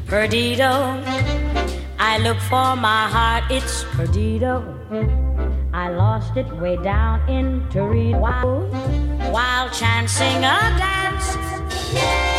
Perdido, I look for my heart, it's perdido. I lost it way down in Torino while chancing a dance.